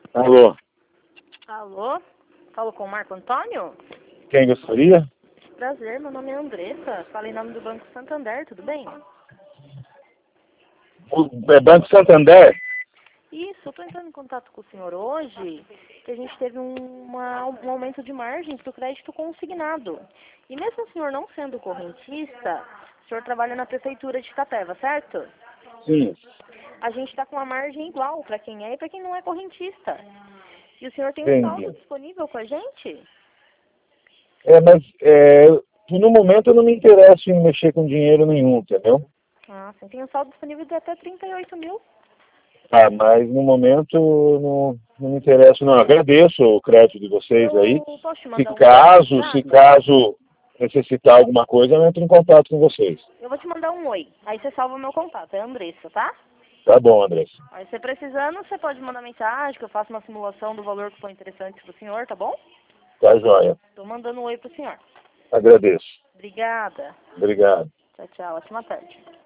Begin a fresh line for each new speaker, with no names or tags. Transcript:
Alô,
Alô? Falo com o Marco Antônio?
quem gostaria?
Prazer, meu nome é Andressa. Falo em nome do Banco Santander, tudo bem?
É Banco Santander?
Isso, eu estou entrando em contato com o senhor hoje, que a gente teve um aumento de margem para o crédito consignado. E mesmo o senhor não sendo correntista, o senhor trabalha na prefeitura de Itapeva, certo?
Sim,
A gente está com uma margem igual para quem é e para quem não é correntista. E o senhor tem um saldo
entendi.
disponível com a gente?
No momento eu não me interesso em mexer com dinheiro nenhum, entendeu?
Ah, sim, tem um saldo disponível de até 38 mil.
Ah, mas no momento não me interesso, não. Agradeço o crédito de vocês aí.
Eu posso te
Se
mandar um oi no
caso, se
WhatsApp?
caso necessitar alguma coisa, eu entro em contato com vocês.
Eu vou te mandar um oi. Aí você salva o meu contato, é a Andressa, tá?
Tá bom, Andressa.
Aí você precisando, você pode mandar mensagem, que eu faço uma simulação do valor que for interessante pro senhor, tá bom?
Tá joia.
Tô mandando um oi pro senhor.
Agradeço.
Obrigada.
Obrigado.
Tchau, tchau. Ótima tarde.